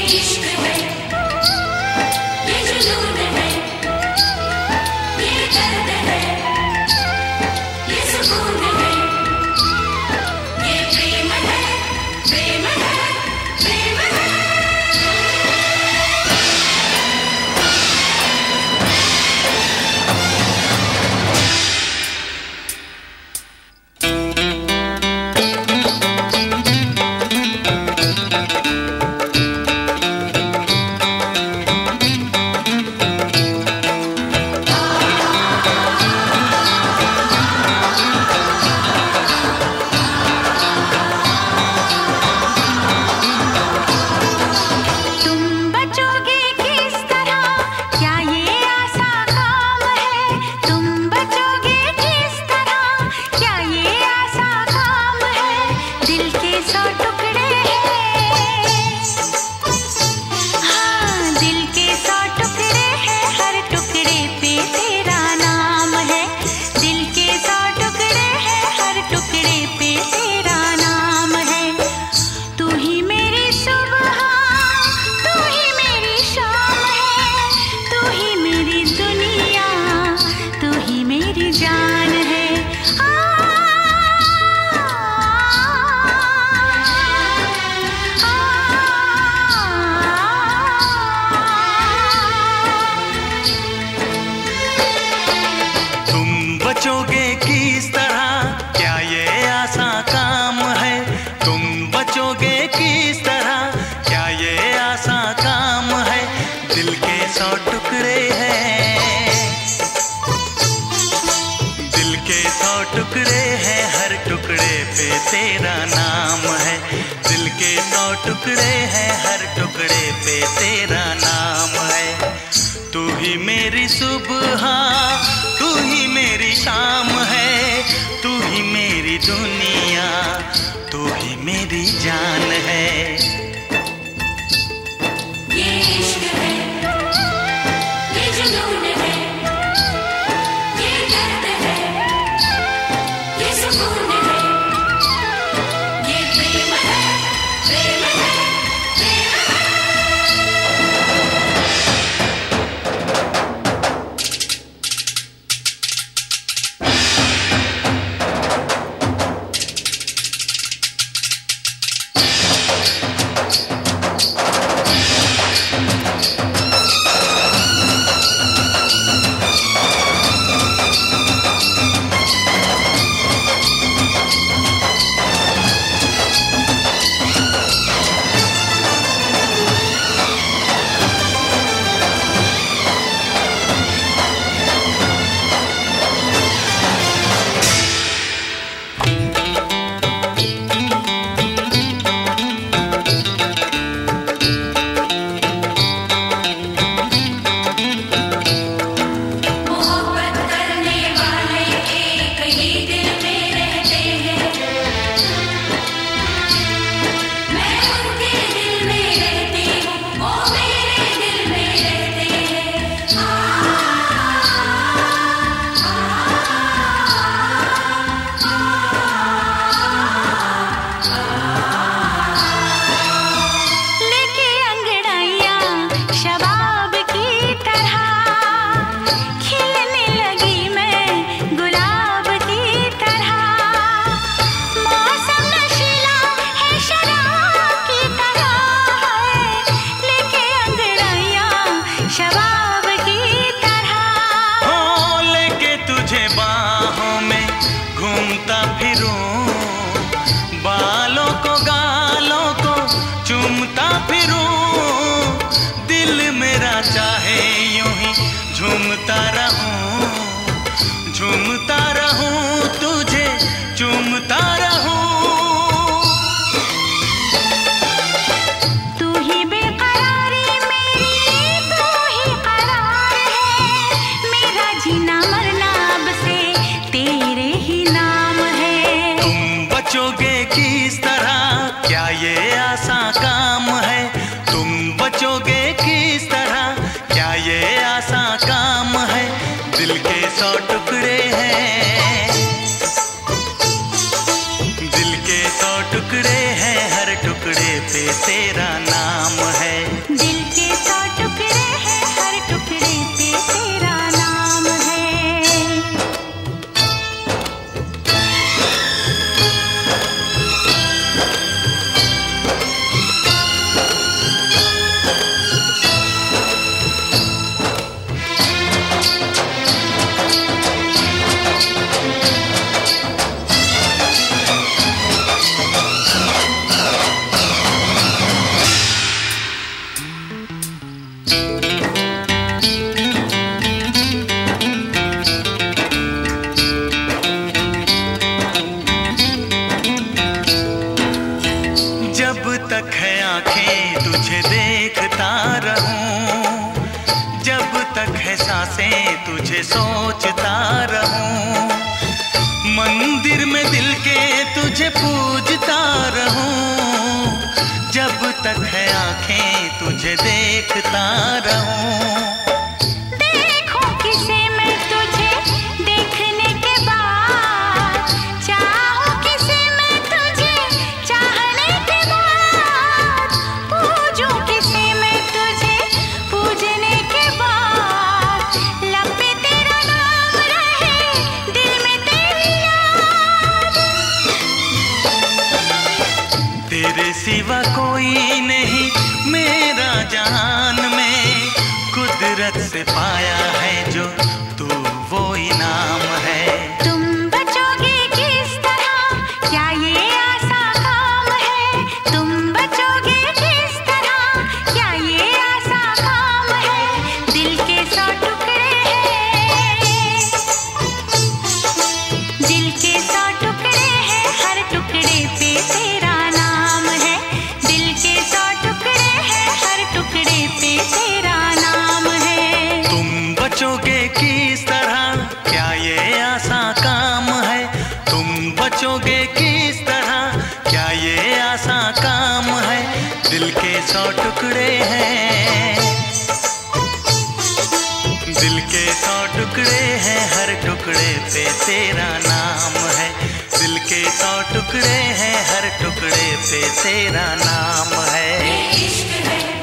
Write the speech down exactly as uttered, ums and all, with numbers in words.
इश्क है, ये जुनून है, ये दर्द है, ये सुकून है, ये प्रेम है, प्रेम है, प्रेम है। बचोगे किस तरह, क्या ये आसान काम है? तुम बचोगे किस तरह, क्या ये आसान काम है? दिल के सौ टुकड़े हैं, दिल के सौ टुकड़े हैं, हर टुकड़े पे तेरा नाम है। दिल के सौ टुकड़े हैं, हर टुकड़े पे तेरा नाम है। तू ही मेरी सुबह, तू ही मेरी शाम है, तू ही मेरी दुनिया, तू ही मेरी जान है। ये इश्क है, ये जुनून है, ये दर्द है, ये सुकून है, ये प्रेम है, प्रेम है, प्रेम है। झूमता फिरूं, दिल मेरा चाहे यूं ही झूमता रहूं, झूमता रहूं, तुझे चूमता रहूं। तू ही बेकरारी मेरी, तू ही करार है, मेरा जीना मरना अब से तेरे ही नाम है। तुम बचोगे किस तरह, क्या ये आसान काम है? तुम बचोगे किस तरह, क्या ये आसान काम है? दिल के सौ टुकड़े हैं, दिल के सौ टुकड़े हैं, हर टुकड़े पे तेरा नाम है। देखता रहूं, जब तक है सांसें तुझे सोचता रहूं, मंदिर में दिल के तुझे पूजता रहूं, जब तक है आंखें तुझे देखता रहूं। देखूं किसे मैं तुझे देखने के बाद, चाहूं किसे मैं तुझे चाहने के बाद, पूजूं किसे मैं तुझे पूजने के बाद, लब पे तेरा नाम रहे, दिल में तेरी याद। तेरे सिवा कोई नहीं मेरा जहान में, कुदरत से पाया है जो तू वो इनाम है। तुम बचोगे किस तरह, क्या ये आसान काम है? तुम बचोगे किस तरह, क्या ये आसान काम है? दिल के सौ टुकड़े हैं, दिल के सौ टुकड़े हैं, हर टुकड़े पे तेरा नाम है। दिल के सौ टुकड़े हैं, हर टुकड़े पे तेरा नाम है। तुम बचोगे किस तरह, क्या ये आसान काम है? तुम बचोगे किस तरह, क्या ये आसान काम है? दिल के सौ टुकड़े हैं, दिल के सौ टुकड़े हैं, हर टुकड़े पे तेरा नाम है। दिल के सौ टुकड़े हैं, हर टुकड़े पे तेरा नाम है। इश्क है।